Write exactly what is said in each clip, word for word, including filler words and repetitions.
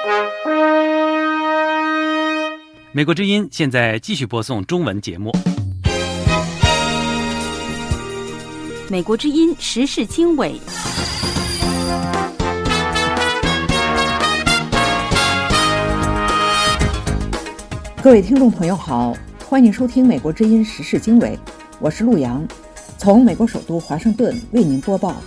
美国之音现在继续播送中文节目。 美国之音时事经纬， 各位听众朋友好，欢迎收听美国之音时事经纬，我是陆洋，从美国首都华盛顿为您播报。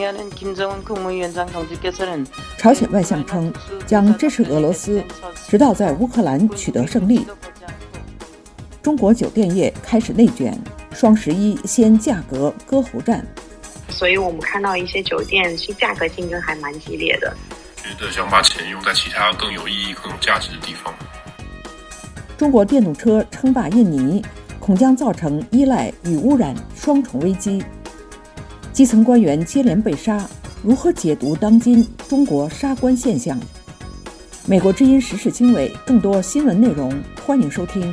朝鲜外相称将支持俄罗斯，直到在乌克兰取得胜利。中国酒店业开始内卷，双十一掀价格割喉战。 所以我们看到一些酒店是价格竞争还蛮激烈的。 觉得想把钱用在其他更有意义、更有价值的地方。 中国电动车称霸印尼，恐将造成依赖与污染双重危机。基层官员接连被杀，如何解读当今中国杀官现象？美国之音时事经纬，更多新闻内容，欢迎收听。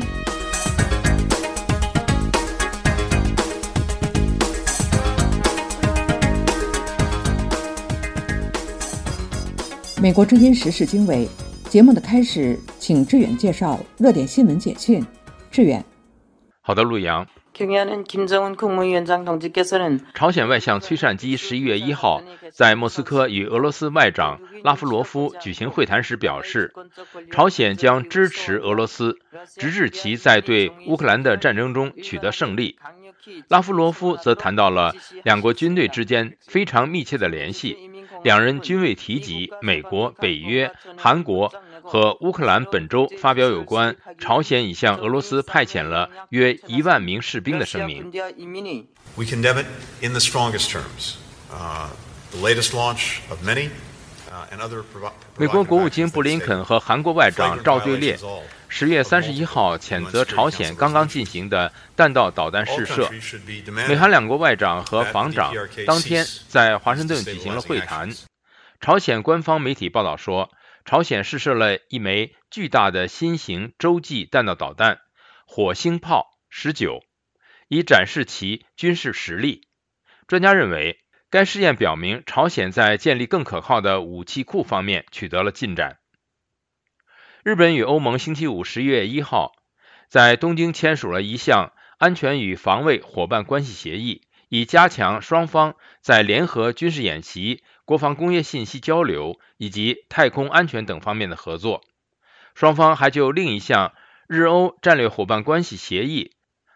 美国之音时事经纬节目的开始，请志远介绍热点新闻简讯。志远。 好的，陆阳。朝鲜外相崔善基十一月一号在莫斯科与俄罗斯外长拉夫罗夫举行会谈时表示，朝鲜将支持俄罗斯，直至其在对乌克兰的战争中取得胜利。拉夫罗夫则谈到了两国军队之间非常密切的联系，两人均未提及美国、北约、韩国和乌克兰本周发表有关朝鲜已向俄罗斯派遣了约一万名士兵的声明。 We condemn it in the strongest terms. Uh, the latest launch of many, uh, and other. 美国国务卿布林肯和韩国外长赵对列十月三十一号谴责朝鲜刚刚进行的弹道导弹试射。美韩两国外长和防长当天在华盛顿举行了会谈。朝鲜官方媒体报道说，朝鲜试射了一枚巨大的新型洲际弹道导弹火星炮十九，以展示其军事实力。专家认为，该试验表明朝鲜在建立更可靠的武器库方面取得了进展。日本与欧盟星期五十一月一号在东京签署了一项安全与防卫伙伴关系协议，以加强双方在联合军事演习、国防工业信息交流以及太空安全等方面的合作。双方还就另一项日欧战略伙伴关系协议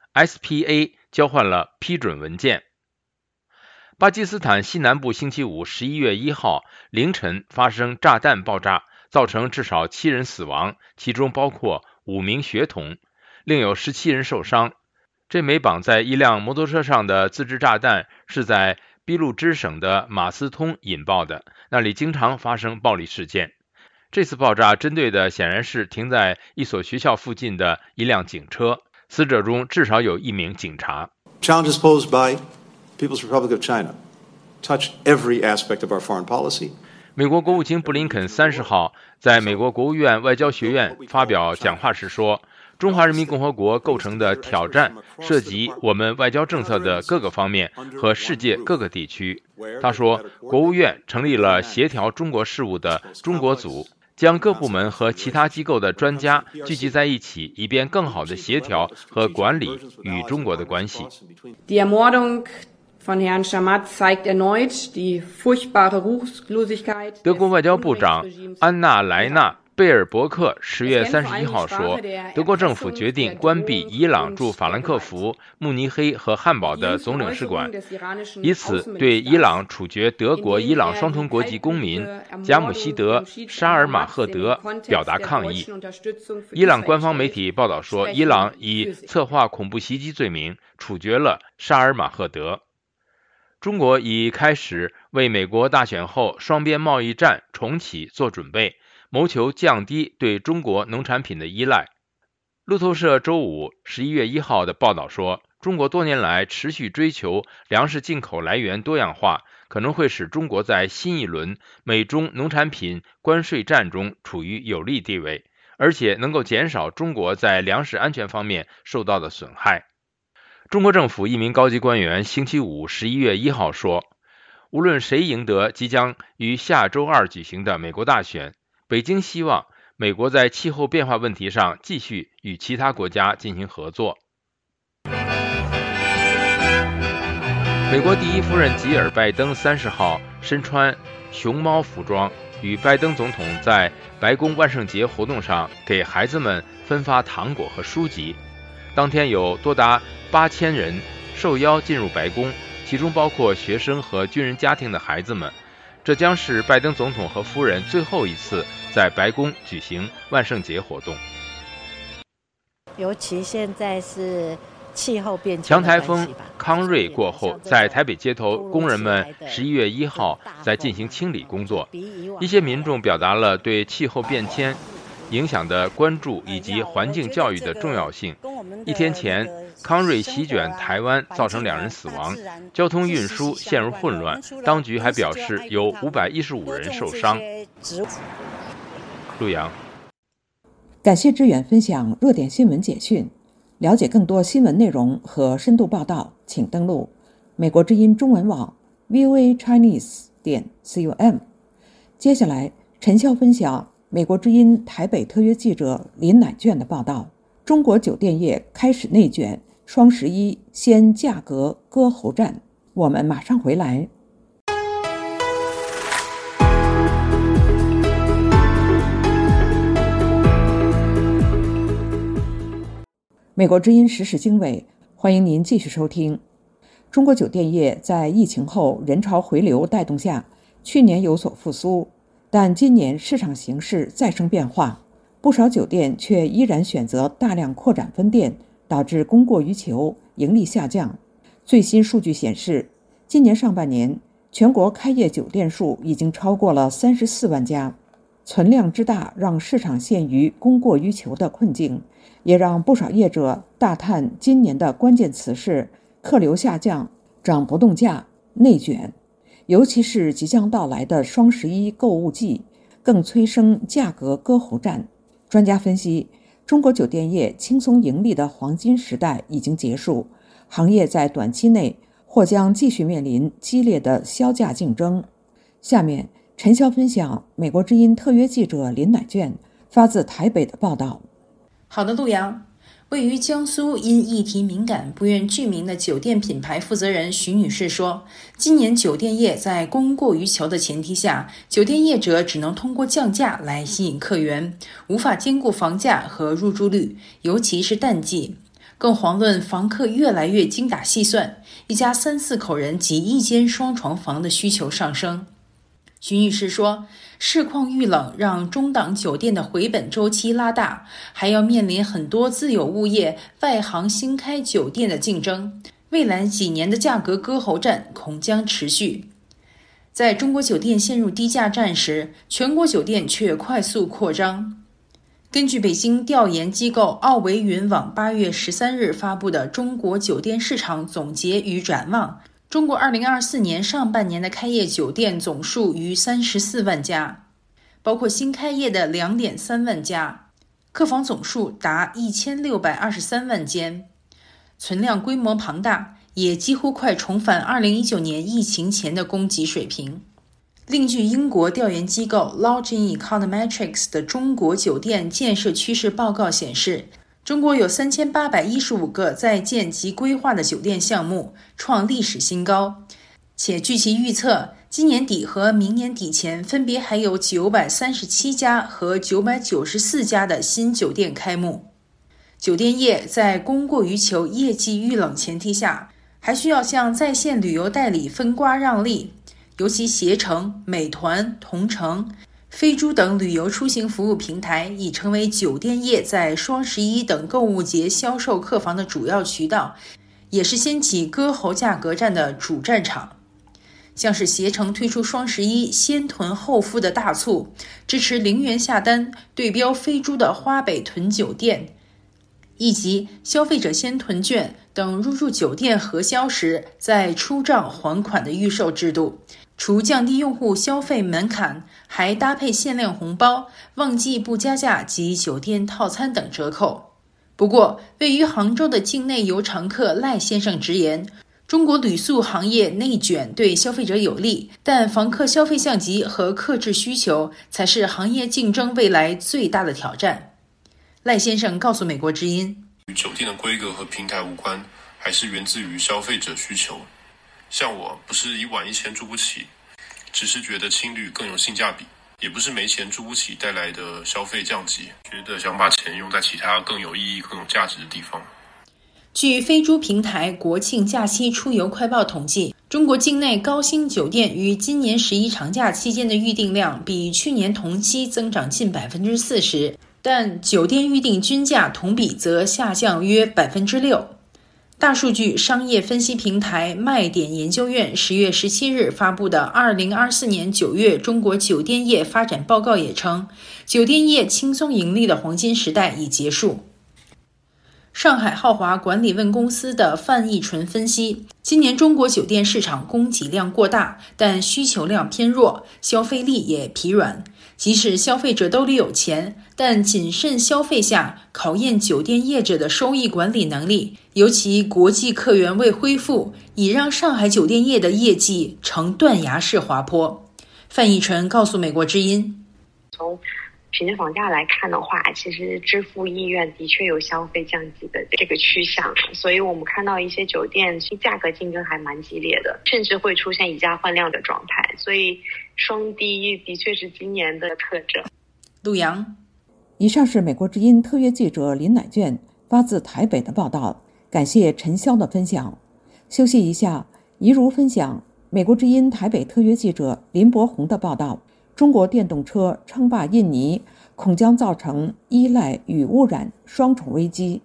S P A 交换了批准文件。巴基斯坦西南部星期五十一月一号凌晨发生炸弹爆炸，造成至少七人死亡，其中包括五名学童，另有十七人受伤。这枚绑在一辆摩托车上的自制炸弹是在俾路支省的马斯通引爆的，那里经常发生暴力事件。这次爆炸针对的显然是停在一所学校附近的一辆警车，死者中至少有一名警察。 Challenges posed by People's Republic of China touch every aspect of our foreign policy. 美国国务卿布林肯三十号在美国国务院外交学院发表讲话时说，中华人民共和国构成的挑战涉及我们外交政策的各个方面和世界各个地区。他说，国务院成立了协调中国事务的中国组，将各部门和其他机构的专家聚集在一起，以便更好地协调和管理与中国的关系。 Die Ermordung von Herrn Shamat zeigt erneut die furchtbare Ruchlosigkeit. 德国外交部长安娜莱纳贝尔伯克十月三十一号说，德国政府决定关闭伊朗驻法兰克福、慕尼黑和汉堡的总领事馆，以此对伊朗处决德国伊朗双重国籍公民贾姆希德·沙尔马赫德表达抗议。伊朗官方媒体报道说，伊朗以策划恐怖袭击罪名处决了沙尔马赫德。中国已开始为美国大选后双边贸易战重启做准备，谋求降低对中国农产品的依赖。路透社周五十一月一号的报道说，中国多年来持续追求粮食进口来源多样化，可能会使中国在新一轮美中农产品关税战中处于有利地位，而且能够减少中国在粮食安全方面受到的损害。中国政府一名高级官员星期五十一月一号说，无论谁赢得即将于下周二举行的美国大选， 北京希望美国在气候变化问题上继续与其他国家进行合作。美国第一夫人吉尔·拜登三十号身穿熊猫服装，与拜登总统在白宫万圣节活动上给孩子们分发糖果和书籍。当天有多达八千人受邀进入白宫，其中包括学生和军人家庭的孩子们。这将是拜登总统和夫人最后一次在白宫举行万圣节活动。 尤其现在是气候变迁， 强台风康瑞过后，在台北街头，工人们十一月一号在进行清理工作。一些民众表达了对气候变迁影响的关注以及环境教育的重要性。一天前，康瑞席卷台湾，造成两人死亡，交通运输陷入混乱。当局还表示有五百一十五人受伤。陆阳， 感谢志远分享热点新闻简讯。了解更多新闻内容和深度报道，请登录美国之音中文网 v o a chinese 点 com。接下来，陈笑分享美国之音台北特约记者林乃卷的报道：中国酒店业开始内卷，双十一掀价格割喉战。我们马上回来。美国之音时事经纬，欢迎您继续收听。中国酒店业在疫情后人潮回流带动下，去年有所复苏，但今年市场形势再生变化，不少酒店却依然选择大量扩展分店，导致供过于求，盈利下降。最新数据显示，今年上半年全国开业酒店数已经超过了三十四万家，存量之大让市场陷于供过于求的困境，也让不少业者大叹今年的关键词是客流下降、涨不动价、内卷。尤其是即将到来的双十一购物季，更催生价格割喉战。专家分析，中国酒店业轻松盈利的黄金时代已经结束，行业在短期内或将继续面临激烈的销价竞争。下面，陈潇分享美国之音特约记者林乃卷发自台北的报道。 好的，陆阳。位于江苏因议题敏感不愿具名的酒店品牌负责人徐女士说，今年酒店业在供过于求的前提下，酒店业者只能通过降价来吸引客源，无法兼顾房价和入住率，尤其是淡季。更遑论房客越来越精打细算，一家三四口人及一间双床房的需求上升。徐女士说，市况遇冷让中档酒店的回本周期拉大，还要面临很多自有物业外行新开酒店的竞争，未来几年的价格割喉战恐将持续。在中国酒店陷入低价战时，全国酒店却快速扩张。根据北京调研机构奥维云网八月十三日发布的《中国酒店市场总结与展望》，中国二零二四年上半年的开业酒店总数逾三十四万家，包括新开业的 两点三万家，客房总数达一千六百二十三万间，存量规模庞大，也几乎快重返二零一九年疫情前的供给水平。另据英国调研机构 Lodging Econometrics 的中国酒店建设趋势报告显示，中国有三千八百一十五个在建及规划的酒店项目，创历史新高。且据其预测，今年底和明年底前分别还有九百三十七家和九百九十四家的新酒店开幕。酒店业在供过于求、业绩遇冷前提下，还需要向在线旅游代理分瓜让利，尤其携程、美团、同程、飞猪等旅游出行服务平台已成为酒店业在双十一等购物节销售客房的主要渠道，也是掀起割喉价格战的主战场。像是携程推出双十一先囤后付的大促，支持零元下单，对标飞猪的花北屯酒店，以及消费者先囤券等入住酒店核销时再出账还款的预售制度。除降低用户消费门槛，还搭配限量红包、旺季不加价及酒店套餐等折扣。不过，位于杭州的境内游常客赖先生直言， 中国旅宿行业内卷对消费者有利，但访客消费相机和客制需求才是行业竞争未来最大的挑战。赖先生告诉美国之音， 与酒店的规格和平台无关，还是源自于消费者需求。像我不是一晚一千住不起，只是觉得青旅更有性价比，也不是没钱住不起带来的消费降级，觉得想把钱用在其他更有意义更有价值的地方。 据飞猪平台国庆假期出游快报统计，中国境内高星酒店于今年十一长假期间的预订量比去年同期增长近百分之四十，但酒店预订均价同比则下降约百分之六。大数据商业分析平台麦点研究院十月十七日发布的二零二四年九月中国酒店业发展报告也称，酒店业轻松盈利的黄金时代已结束。上海浩华管理问公司的范义纯分析，今年中国酒店市场供给量过大，但需求量偏弱，消费力也疲软。即使消费者兜里有钱，但谨慎消费下考验酒店业者的收益管理能力，尤其国际客源未恢复，已让上海酒店业的业绩呈断崖式滑坡。范义纯告诉美国之音， 从平均房价来看的话，其实支付意愿的确有消费降级的这个趋向，所以我们看到一些酒店价格竞争还蛮激烈的，甚至会出现以价换量的状态，所以双低的确是今年的特征。 陆阳， 以上是美国之音特约记者林乃卷发自台北的报道，感谢陈潇的分享。休息一下，怡如分享美国之音台北特约记者林柏宏的报道。中国电动车称霸印尼，恐将造成依赖与污染双重危机。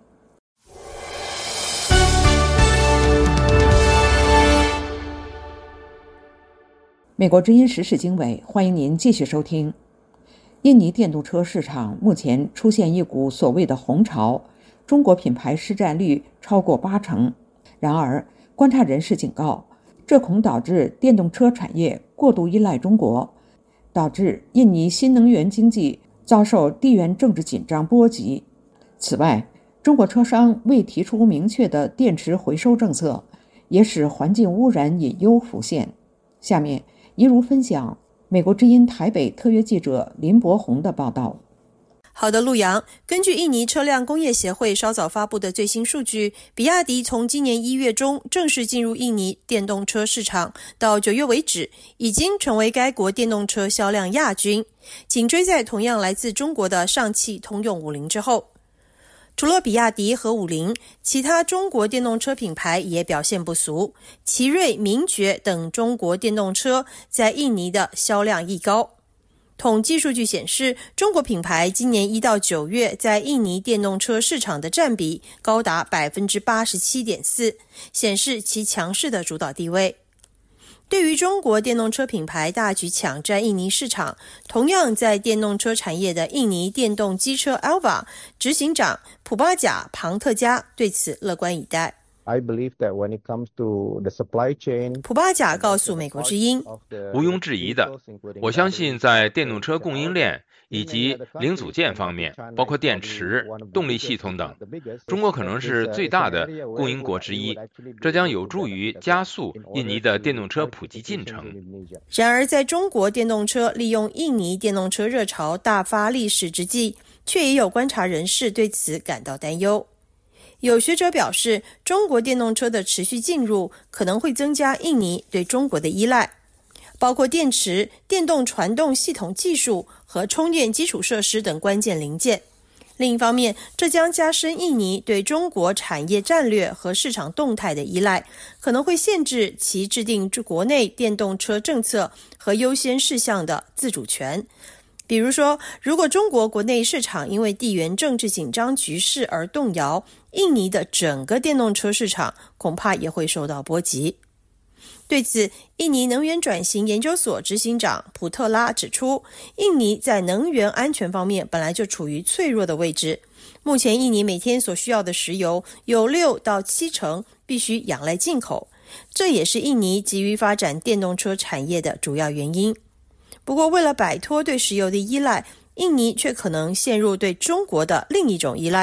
美国之音时事经纬，欢迎您继续收听。印尼电动车市场目前出现一股所谓的红潮，中国品牌市占率超过八成。然而，观察人士警告，这恐导致电动车产业过度依赖中国，导致印尼新能源经济遭受地缘政治紧张波及。此外，中国车商未提出明确的电池回收政策，也使环境污染隐忧浮现。下面，怡如分享美国之音台北特约记者林柏宏的报道。 好的，陆阳，根据印尼车辆工业协会稍早发布的最新数据，比亚迪从今年一月中正式进入印尼电动车市场，到九月为止，已经成为该国电动车销量亚军，紧追在同样来自中国的上汽通用五菱之后。除了比亚迪和五菱，其他中国电动车品牌也表现不俗，奇瑞、名爵等中国电动车在印尼的销量亦高。统计数据显示，中国品牌今年一到九月在印尼电动车市场的占比高达 百分之八十七点四， 显示其强势的主导地位。对于中国电动车品牌大举抢占印尼市场，同样在电动车产业的印尼电动机车 Alva 执行长普巴贾庞特加对此乐观以待。 I believe that when it comes to the supply chain, 普巴贾告诉美国之音， 毋庸置疑的，我相信在电动车供应链以及零组件方面，包括电池、动力系统等，中国可能是最大的供应国之一，这将有助于加速印尼的电动车普及进程。 然而，在中国电动车利用印尼电动车热潮大发利市之际，却也有观察人士对此感到担忧。有学者表示，中国电动车的持续进入可能会增加印尼对中国的依赖，包括电池、电动传动系统技术和充电基础设施等关键零件。另一方面，这将加深印尼对中国产业战略和市场动态的依赖，可能会限制其制定国内电动车政策和优先事项的自主权。比如说，如果中国国内市场因为地缘政治紧张局势而动摇，印尼的整个电动车市场恐怕也会受到波及。对此，印尼能源转型研究所执行长普特拉指出，印尼在能源安全方面本来就处于脆弱的位置。目前印尼每天所需要的石油有六到七成必须仰赖进口，这也是印尼急于发展电动车产业的主要原因。不过，为了摆脱对石油的依赖，印尼却可能陷入对中国的另一种依赖。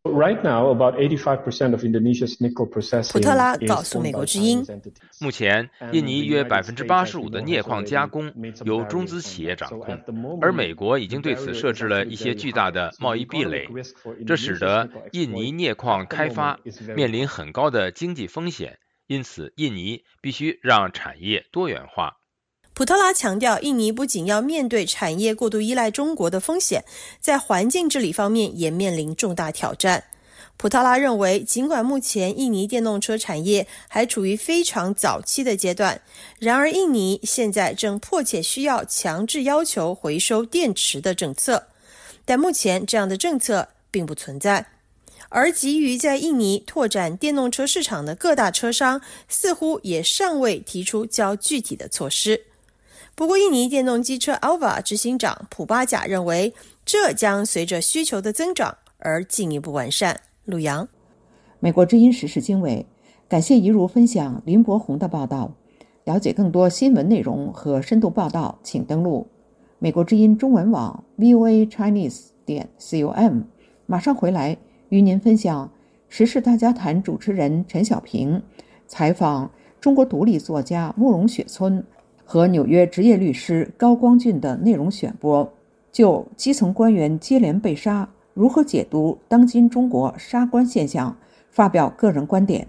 Right now, about eighty-five percent of Indonesia's nickel processing 普特拉告诉美国之音， 目前印尼约百分之八十五的镍矿加工由中资企业掌控，而美国已经对此设置了一些巨大的贸易壁垒，这使得印尼镍矿开发面临很高的经济风险，因此印尼必须让产业多元化。 普特拉强调，印尼不仅要面对产业过度依赖中国的风险，在环境治理方面也面临重大挑战。普特拉认为，尽管目前印尼电动车产业还处于非常早期的阶段，然而印尼现在正迫切需要强制要求回收电池的政策，但目前这样的政策并不存在。而急于在印尼拓展电动车市场的各大车商似乎也尚未提出较具体的措施。不过印尼电动机车 Alva 执行长普巴贾认为，这将随着需求的增长而进一步完善。陆阳， 美国之音时事经纬，感谢怡如分享林伯宏的报道。了解更多新闻内容和深度报道，请登录美国之音中文网 V O A Chinese 点 com。马上回来与您分享时事大家谈主持人陈小平采访中国独立作家慕容雪村和纽约职业律师高光俊的内容选播，就基层官员接连被杀，如何解读当今中国杀官现象，发表个人观点。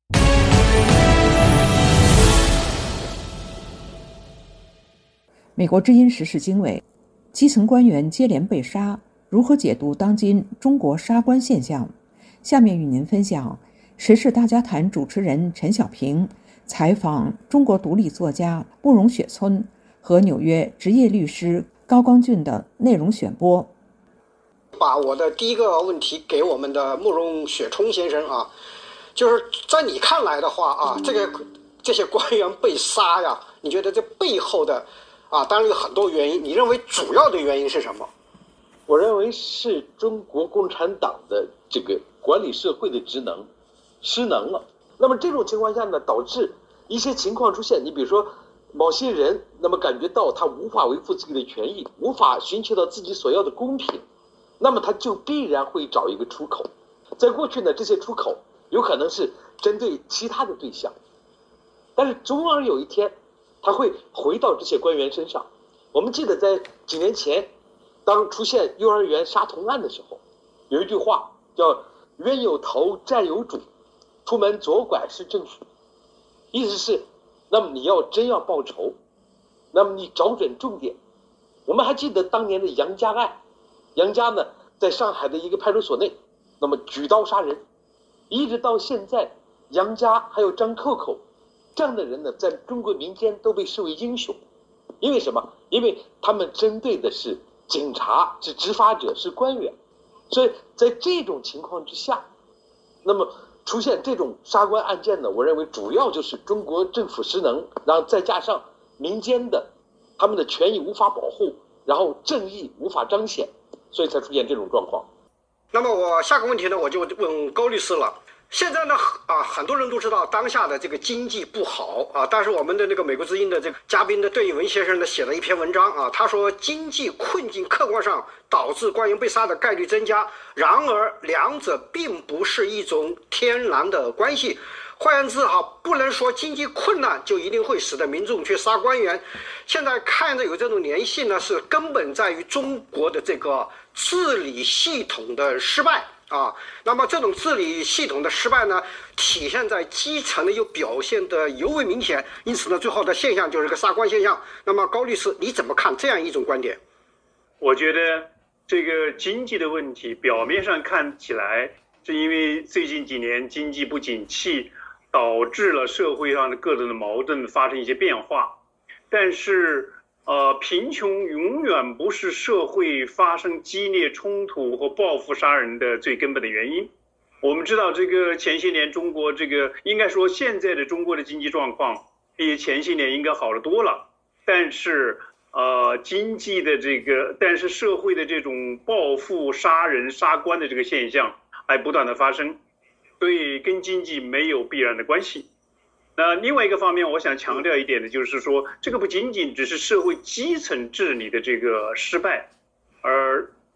美国之音时事经纬，基层官员接连被杀，如何解读当今中国杀官现象？下面与您分享时事大家谈主持人陈小平采访中国独立作家慕容雪村和纽约职业律师高光俊的内容选播。 把我的第一个问题给我们的慕容雪村先生啊，就是在你看来的话啊，这个这些官员被杀呀，你觉得这背后的啊，当然有很多原因，你认为主要的原因是什么？ 我认为是中国共产党的这个管理社会的职能失能了。那么这种情况下呢，导致一些情况出现，你比如说某些人那么感觉到他无法维护自己的权益，无法寻求到自己所要的公平，那么他就必然会找一个出口。在过去呢，这些出口有可能是针对其他的对象，但是终而有一天他会回到这些官员身上。我们记得在几年前当出现幼儿园杀童案的时候，有一句话叫冤有头债有主，出门左拐是政府，意思是那么你要真要报仇，那么你找准重点。我们还记得当年的杨家案，杨家呢在上海的一个派出所内，那么举刀杀人，一直到现在杨家还有张扣扣这样的人呢，在中国民间都被视为英雄。因为什么？因为他们针对的是警察，是执法者，是官员。所以在这种情况之下，那么出现这种杀官案件呢，我认为主要就是中国政府失能，然后再加上民间的他们的权益无法保护，然后正义无法彰显，所以才出现这种状况。 那么我下个问题呢，我就问高律师了。现在呢，啊，很多人都知道当下的这个经济不好啊，但是我们的那个美国之音的这个嘉宾的邓颖文先生呢，写了一篇文章啊，他说经济困境客观上导致官员被杀的概率增加，然而两者并不是一种天然的关系。换言之哈，不能说经济困难就一定会使得民众去杀官员。现在看着有这种联系呢，是根本在于中国的这个治理系统的失败。啊，那么这种治理系统的失败呢，体现在基层呢又表现得尤为明显，因此呢，最后的现象就是个杀官现象。那么高律师，你怎么看这样一种观点？ 我觉得这个经济的问题表面上看起来是因为最近几年经济不景气，导致了社会上的各种的矛盾发生一些变化，但是呃，贫穷永远不是社会发生激烈冲突和报复杀人的最根本的原因。我们知道，这个前些年中国这个应该说现在的中国的经济状况比前些年应该好得多了，但是呃，经济的这个，但是社会的这种报复杀人杀官的这个现象还不断的发生，所以跟经济没有必然的关系。那另外一个方面，我想强调一点的就是说，这个不仅仅只是社会基层治理的这个失败，而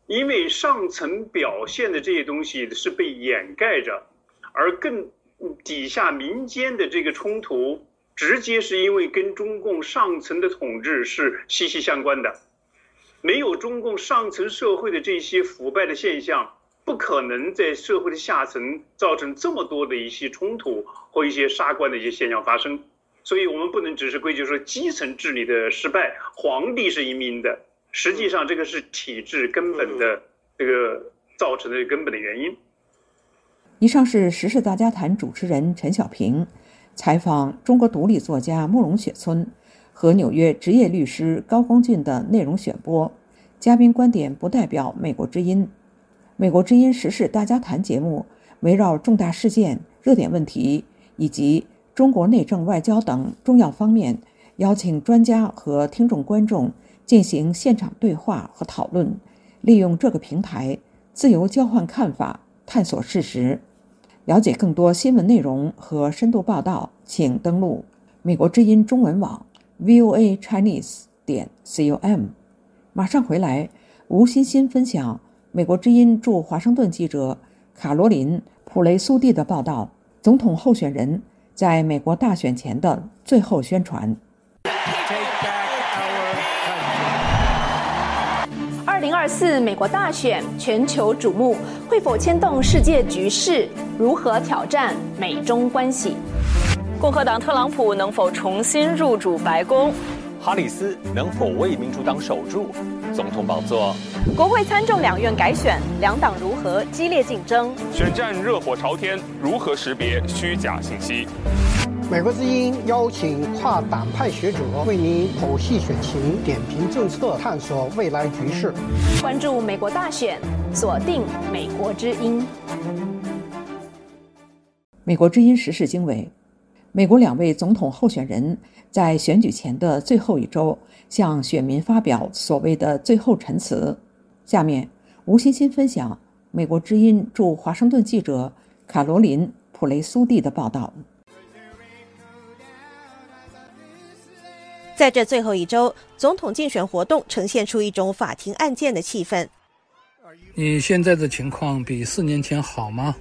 因为上层表现的这些东西是被掩盖着，而更底下民间的这个冲突，直接是因为跟中共上层的统治是息息相关的。没有中共上层社会的这些腐败的现象，不可能在社会的下层造成这么多的一些冲突或一些杀官的一些现象发生。所以我们不能只是归咎说基层治理的失败，皇帝是一名的，实际上这个是体制根本的这个造成的根本的原因。 以上是时事大家谈主持人陈小平采访中国独立作家慕容雪村和纽约职业律师高光俊的内容选播，嘉宾观点不代表美国之音。美国之音时事大家谈节目围绕重大事件、热点问题以及中国内政外交等重要方面，邀请专家和听众观众进行现场对话和讨论，利用这个平台自由交换看法，探索事实。了解更多新闻内容和深度报道，请登录美国之音中文网 v o a chinese 点 com。 马上回来，吴欣欣分享美国之音驻华盛顿记者卡罗琳·普雷苏蒂的报道，总统候选人在美国大选前的最后宣传。 二零二四美国大选全球瞩目，会否牵动世界局势？如何挑战美中关系？ 共和党特朗普能否重新入主白宫？ 哈里斯能否为民主党守住总统宝座？ 国会参众两院改选，两党如何激烈竞争？ 选战热火朝天，如何识别虚假信息？ 美国之音邀请跨党派学者为您剖析选情、点评政策、探索未来局势。 关注美国大选，锁定美国之音。 美国之音时事经纬，美国两位总统候选人在选举前的最后一周向选民发表所谓的最后陈词。下面吴欣欣分享美国之音驻华盛顿记者卡罗琳·普雷苏蒂的报道。 在这最后一周，总统竞选活动呈现出一种法庭案件的气氛。 你现在的情况比四年前好吗？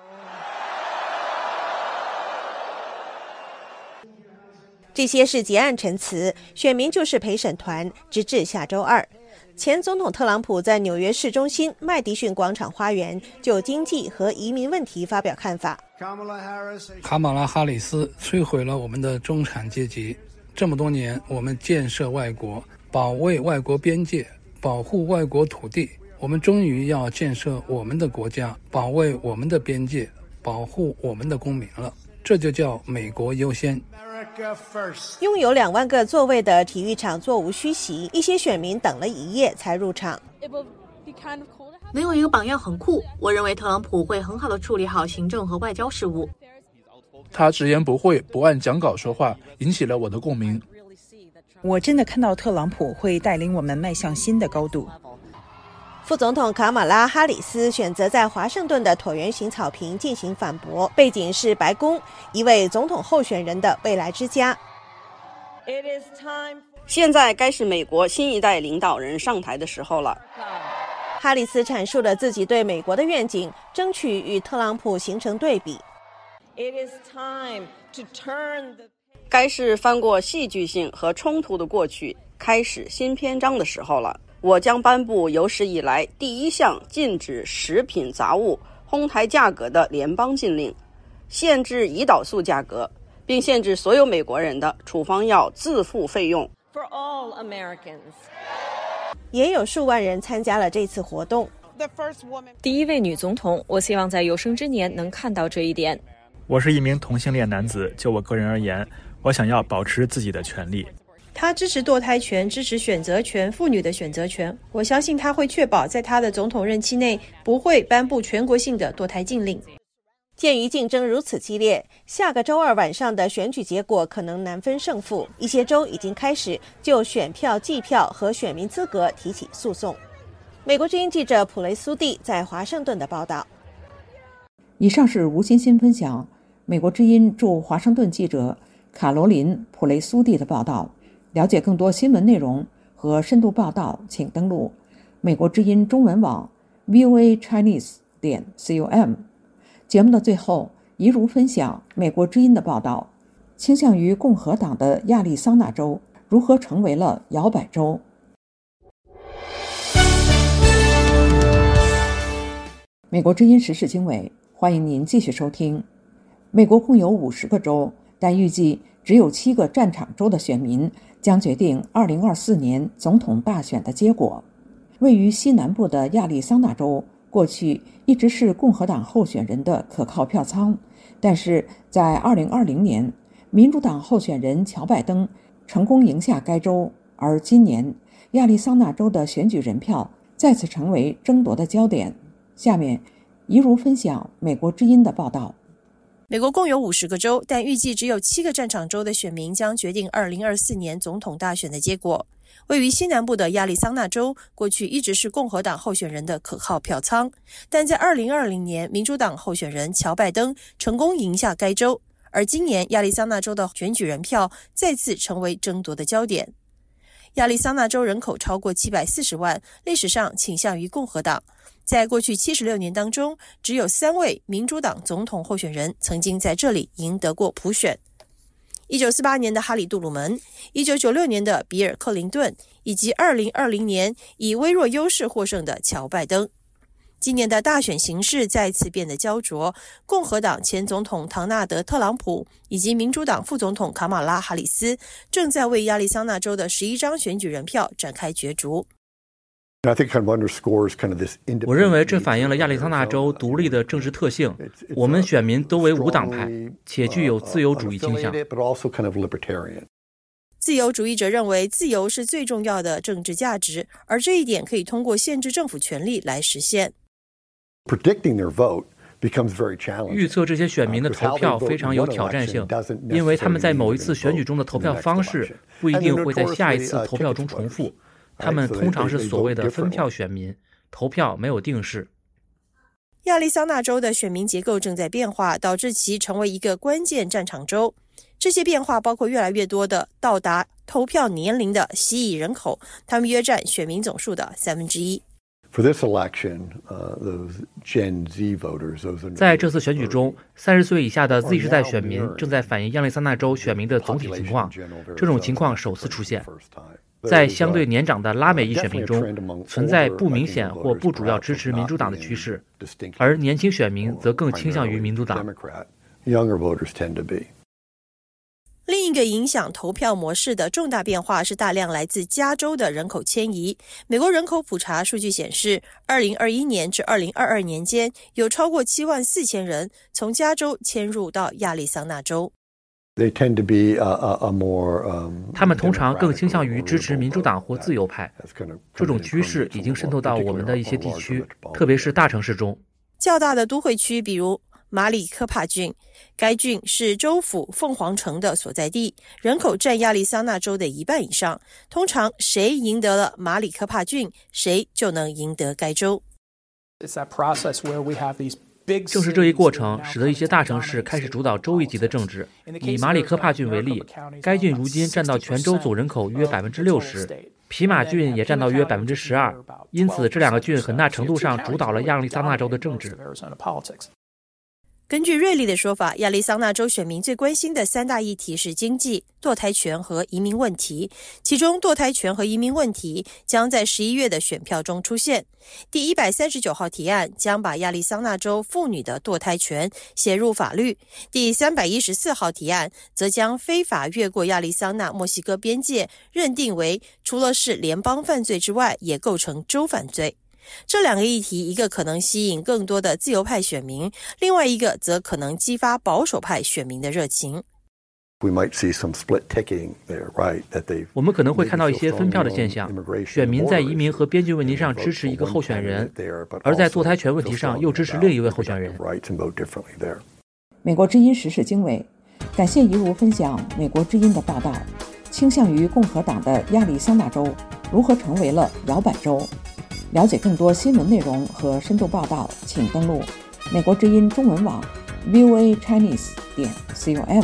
这些是结案陈词，选民就是陪审团，直至下周二。前总统特朗普在纽约市中心麦迪逊广场花园就经济和移民问题发表看法。 卡马拉·哈里斯摧毁了我们的中产阶级。这么多年，我们建设外国，保卫外国边界，保护外国土地。我们终于要建设我们的国家，保卫我们的边界，保护我们的公民了。这就叫美国优先。 拥有两万个座位的体育场座无虚席，一些选民等了一夜才入场。 没有一个榜样很酷，我认为特朗普会很好的处理好行政和外交事务。 他直言不讳，不按讲稿说话，引起了我的共鸣。 我真的看到特朗普会带领我们迈向新的高度。 副总统卡马拉·哈里斯选择在华盛顿的椭圆形草坪进行反驳，背景是白宫，一位总统候选人的未来之家。 现在该是美国新一代领导人上台的时候了。 哈里斯阐述了自己对美国的愿景，争取与特朗普形成对比。 该是翻过戏剧性和冲突的过去，开始新篇章的时候了。我将颁布有史以来第一项禁止食品杂物哄抬价格的联邦禁令，限制胰岛素价格，并限制所有美国人的处方药自付费用。 也有数万人参加了这次活动。 第一位女总统，我希望在有生之年能看到这一点。 我是一名同性恋男子，就我个人而言，我想要保持自己的权利。 他支持堕胎权，支持选择权，妇女的选择权。我相信他会确保在他的总统任期内不会颁布全国性的堕胎禁令。鉴于竞争如此激烈，下个周二晚上的选举结果可能难分胜负。一些州已经开始就选票计票和选民资格提起诉讼。美国之音记者普雷苏蒂在华盛顿的报道。 以上是吴欣欣分享美国之音驻华盛顿记者卡罗琳·普雷苏蒂的报道。了解更多新闻内容和深度报道，请登录美国之音中文网 v o a chinese 点 com。节目的最后，怡如分享美国之音的报道：倾向于共和党的亚利桑那州如何成为了摇摆州。美国之音时事经纬，欢迎您继续收听。美国共有五十个州，但预计只有七个战场州的选民将决定二零二四年总统大选的结果。位于西南部的亚利桑那州过去一直是共和党候选人的可靠票仓，但是在二零二零年，民主党候选人乔拜登成功赢下该州，而今年亚利桑那州的选举人票再次成为争夺的焦点。下面怡如分享美国之音的报道。 美国共有五十个州，但预计只有七个战场州的选民将决定二零二四年总统大选的结果。位于西南部的亚利桑那州过去一直是共和党候选人的可靠票仓，但在二零二零年民主党候选人乔拜登成功赢下该州，而今年亚利桑那州的选举人票再次成为争夺的焦点。亚利桑那州人口超过七百四十万，历史上倾向于共和党。在过去七十六年当中，只有三位民主党总统候选人曾经在这里赢得过普选。一九四八年的哈里·杜鲁门，一九九六年的比尔·克林顿，以及二零二零年以微弱优势获胜的乔拜登。今年的大选形势再次变得焦灼，共和党前总统唐纳德·特朗普以及民主党副总统卡马拉·哈里斯正在为亚利桑那州的十一张选举人票展开角逐。 我认为这反映了亚利桑那州独立的政治特性，我们选民都为无党派，且具有自由主义倾向。 自由主义者认为自由是最重要的政治价值，而这一点可以通过限制政府权力来实现。 预测这些选民的投票非常有挑战性，因为他们在某一次选举中的投票方式不一定会在下一次投票中重复。他们通常是所谓的分票选民，投票没有定式。 亚利桑那州的选民结构正在变化，导致其成为一个关键战场州。这些变化包括越来越多的到达投票年龄的西裔人口，他们约占选民总数的三分之一。 在这次选举中，三十岁以下的 Z 世代选民正在反映亚利桑那州选民的总体情况，这种情况首次出现。在相对年长的拉美裔选民中，存在不明显或不主要支持民主党的趋势，而年轻选民则更倾向于民主党。 另一个影响投票模式的重大变化是大量来自加州的人口迁移。美国人口普查数据显示，二零二一年至二零二二年间，有超过七万四千人从加州迁入到亚利桑那州。 他们通常更倾向于支持民主党或自由派，这种趋势已经渗透到我们的一些地区，特别是大城市中。 较大的都会区，比如马里科帕郡，该郡是州府凤凰城的所在地，人口占亚利桑那州的一半以上。通常谁赢得了马里科帕郡，谁就能赢得该州。 正是这一过程使得一些大城市开始主导州一级的政治。以马里科帕郡为例，该郡如今占到全州总人口约 百分之六十， 皮马郡也占到约 百分之十二， 因此这两个郡很大程度上主导了亚利桑那州的政治。 根据瑞丽的说法，亚利桑那州选民最关心的三大议题是经济、堕胎权和移民问题，其中堕胎权和移民问题将在十一月的选票中出现。第一百三十九号提案将把亚利桑那州妇女的堕胎权写入法律，第三百一十四号提案则将非法越过亚利桑那墨西哥边界认定为除了是联邦犯罪之外，也构成州犯罪。这两个议题，一个可能吸引更多的自由派选民，另外一个则可能激发保守派选民的热情。 我们可能会看到一些分票的现象，选民在移民和边境问题上支持一个候选人，而在堕胎权问题上又支持另一位候选人。 美国之音时事经纬，感谢怡如分享美国之音的报道。倾向于共和党的亚利桑那州如何成为了摇摆州？了解更多新闻内容和深度报道，请登录美国之音中文网 v o a chinese 点 com。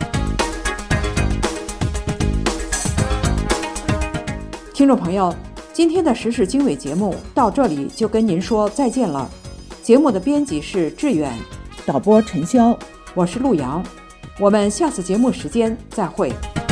听众朋友， 今天的时事经纬节目到这里就跟您说再见了。节目的编辑是志远，导播陈潇，我是陆阳，我们下次节目时间再会。